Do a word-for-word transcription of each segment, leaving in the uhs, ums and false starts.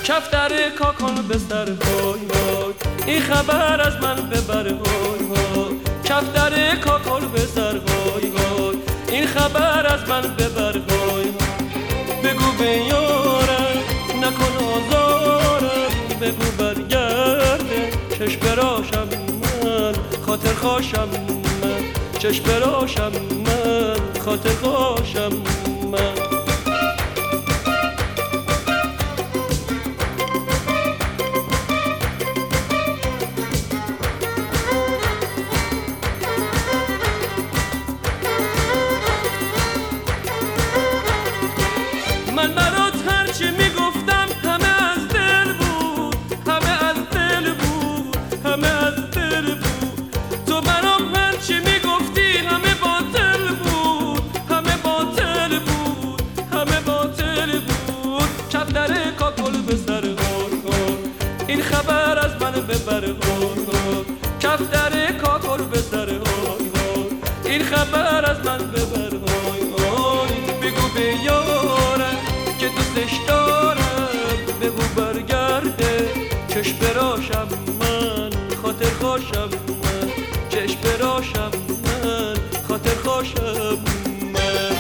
کفتر کاکل به سر وای وای، این خبر از من ببر وای وای. کفتر کاکل به سر وای وای، این خبر از من ببر وای وای. بگو به یارم نکن آزارم، بگو برگرده چشم براشم من، خاطر خوشم من، چشم براشم من، خاطر خوشم من. من برات هرچی میگفتم همه از دل بود، همه از دل بود، همه از دل بود. تو برام هرچی میگفتی همه باطل بود، همه باطل بود، همه باطل بود. کفتر کاکل به سر وای وای، این خبر از من ببر وای وای. کفتر کاکل به سر وای وای، این خبر از من ببر وای وای. بگو به یارم که دوستش دارم، بگو برگرده چشم براشم من، خاطر خوشم من، چشم براشم من، خاطر خوشم من.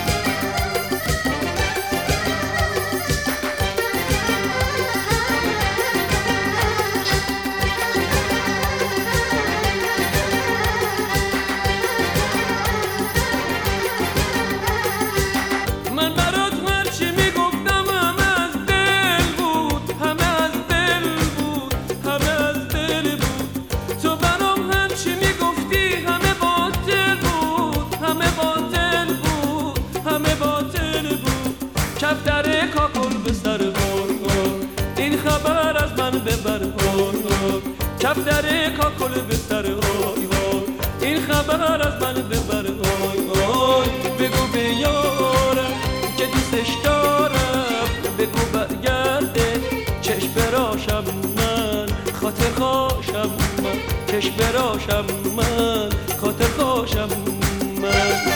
کفتر کاکل به سر وای وای، این خبر از من ببر وای وای. کفتر کاکل به سر وای وای، این خبر از من ببر وای وای. بگو به یارم که دوستش دارم، بگو برگرده چشم براشم من، خاطر خوشم من، چشم براشم من، خاطر خوشم من.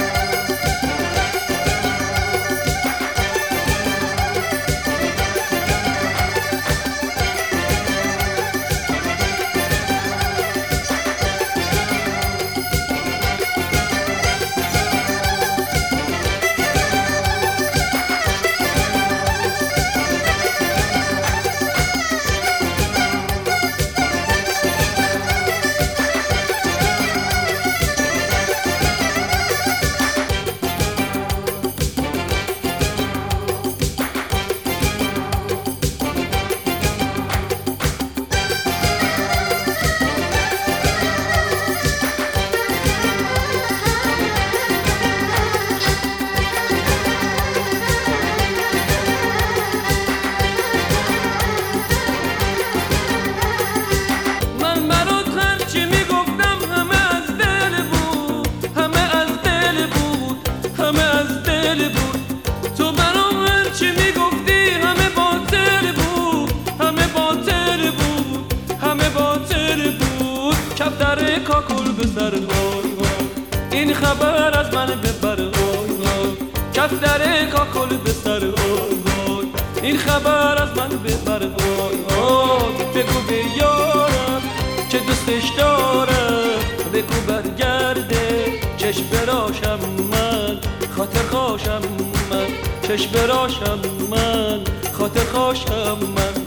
تو برام هرچی میگفتی همه باطل بود، همه باطل بود، همه باطل بود. کفتر کاکل به سر وای وای، این خبر از من ببر وای وای. کفتر کاکل به سر وای وای، این خبر از من ببر وای وای. بگو به یارم که دوستش دارم، بگو برگرده چشم براشم من، خاطر خوشم من، چشم براشم من، خاطر خوشم من.